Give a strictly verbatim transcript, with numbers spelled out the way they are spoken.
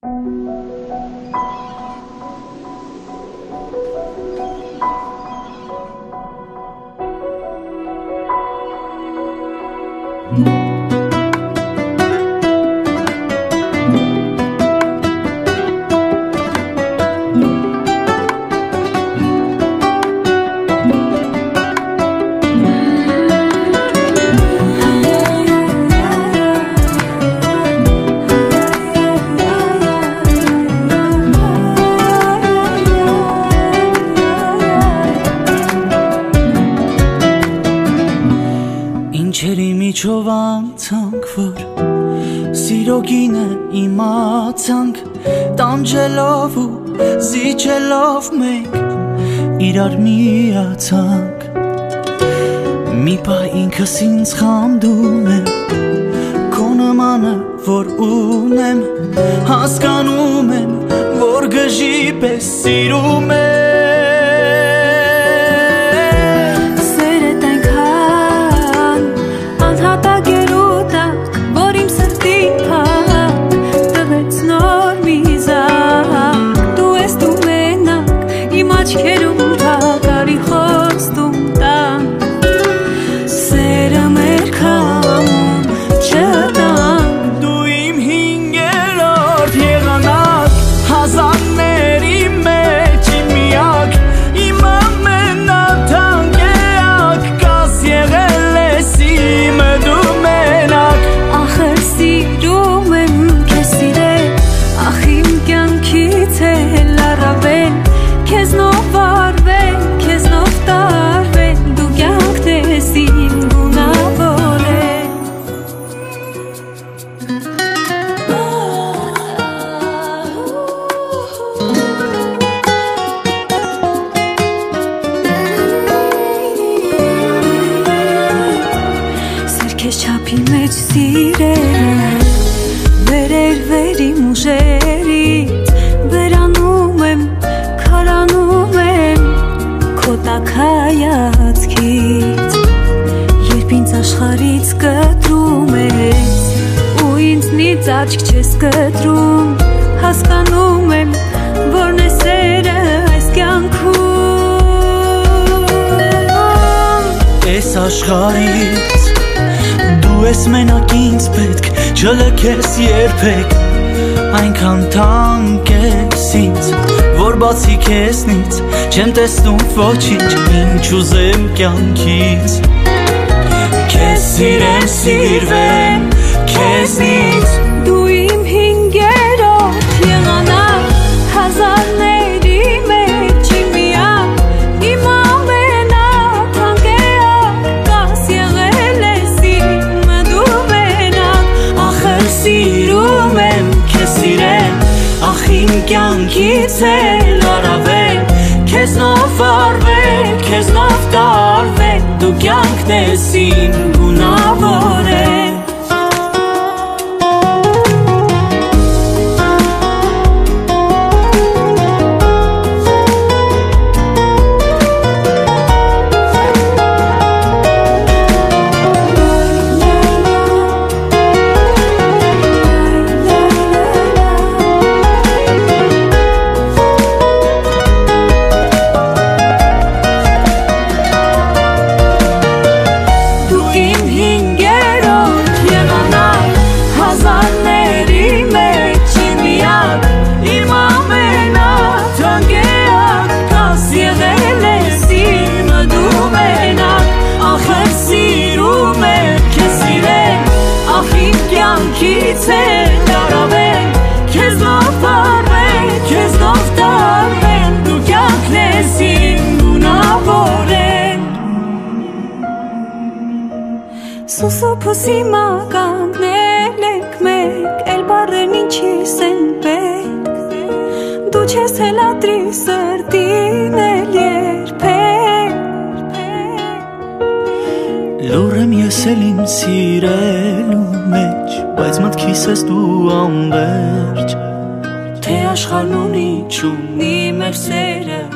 Չովանցանք, որ սիրոգինը իմացանք, տանջելով ու զիջելով մենք իրար միացանք։ Մի պահ ինքս ինձ խամդում եմ, քո նմանը որ ունեմ, հասկանում եմ, որ գժի պես սիրում եմ։ Աչք չես կտրում, հասկանում եմ, որն է սերը այս կյանքում։ Այս աշխարհից դու ես մենակ ինձ պետք, չլքես երբեք, այնքան թանկ ես ինձ, որ բացի քեզնից չեմ տեսնում ոչինչ, ինչ ուզեմ կյանքից։ Քեզ սիրեմ, սիրվեմ քեզնից, դու իմ հինգերորդ եղանակ, հազարների մեջ իմ միակ, իմ ամենաթանկեակ, կաս եղել ես իմը դու մենակ, ախր սիրում եմ քեզ սիրեմ, ախ իմ կյանքից էլ առավել, քեզնով վարվել, քեզնով տարվել, դու կյանքն ես իմ գունավորել։ Սուսուփուսի մագանքնել եք մեկ, էլ բարեն ինչիս են պետք, դու չես հելատրի սրտին էլ երբեք։ Լուր եմ ես էլ իմ սիրելու մեջ, բայց մտքիս ես դու անվերջ, թե աշխարհն ունի չունի մեր սերը,